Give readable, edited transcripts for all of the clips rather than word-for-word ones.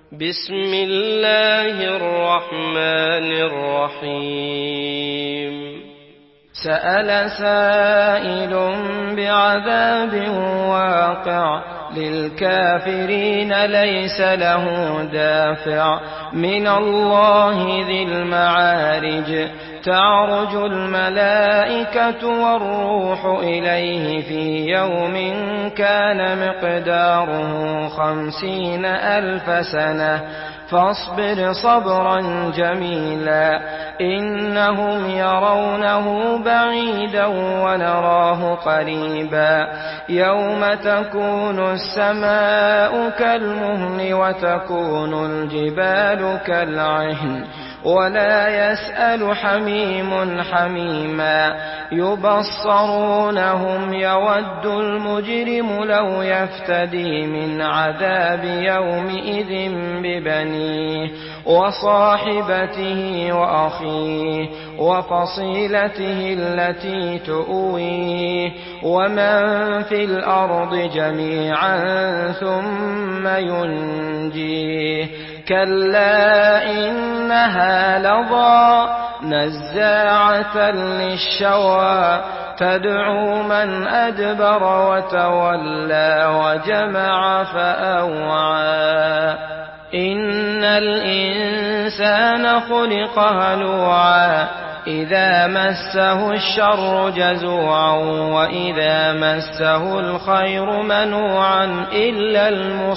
بسم الله الرحمن الرحيم سأل سائل بعذاب واقع للكافرين ليس له دافع من الله ذي المعارج تعرج الملائكة والروح إليه في يوم كان مقداره 50,000 سنة فاصبر صبرا جميلا إنهم يرونه بعيدا ونراه قريبا يوم تكون السماء كالمهل وتكون الجبال كالعهن ولا يسأل حميم حميما يبصرونهم يود المجرم لو يفتدي من عذاب يومئذ ببنيه وصاحبته وأخيه وفصيلته التي تؤويه ومن في الأرض جميعا ثم ينجيه كلا إنها لظى نزاعة للشوى تدعو من أدبر وتولى وجمع فأوعى إن الإنسان خلق هلوعا إذا مسه الشر جزوعا وإذا مسه الخير منوعا إلا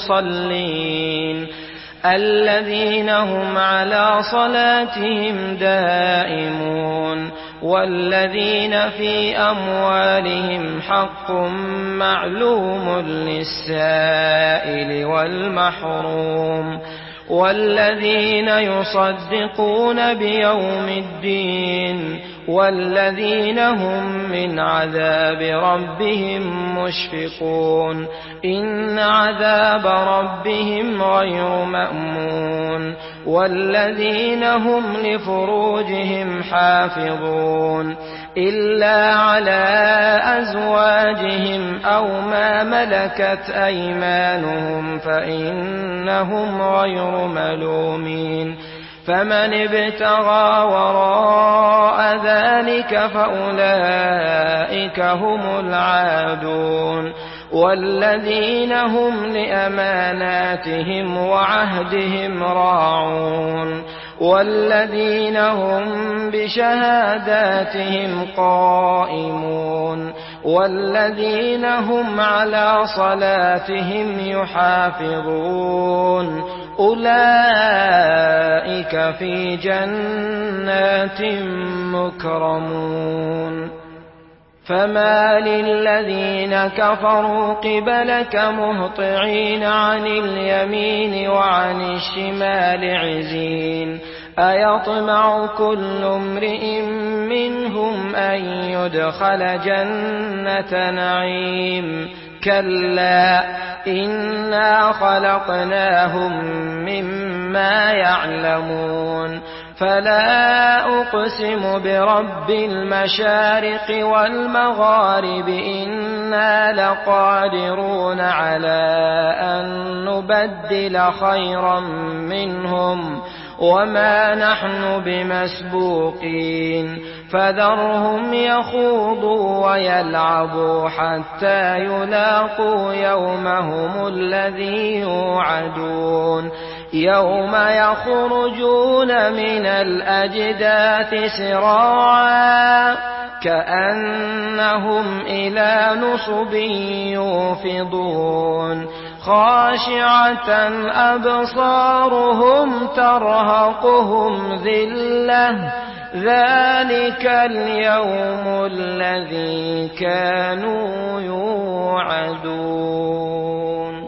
المصلين الذين هم على صلاتهم دائمون والذين في أموالهم حق معلوم للسائل والمحروم والذين يصدقون بيوم الدين والذين هم من عذاب ربهم مشفقون إن عذاب ربهم غير مأمون والذين هم لفروجهم حافظون إلا على أزواجهم أو ما ملكت أيمانهم فإنهم غير ملومين فمن ابتغى وراء ذلك فأولئك هم العادون والذين هم لأماناتهم وعهدهم راعون والذين هم بشهاداتهم قائمون والذين هم على صلاتهم يحافظون أولئك في جنات مكرمون فما للذين كفروا قبلك مهطعين عن اليمين وعن الشمال عزين أيطمع كل امرئ منهم أن يدخل جنة نعيم كلا إنا خلقناهم مما يعلمون فلا أقسم برب المشارق والمغارب إنا لقادرون على أن نبدل خيرا منهم وما نحن بمسبوقين فذرهم يخوضوا ويلعبوا حتى يلاقوا يومهم الذي يوعدون يوم يخرجون من الأجداث سراعا كأنهم إلى نصب يوفضون خاشعة أبصارهم ترهقهم ذلة ذلك اليوم الذي كانوا يوعدون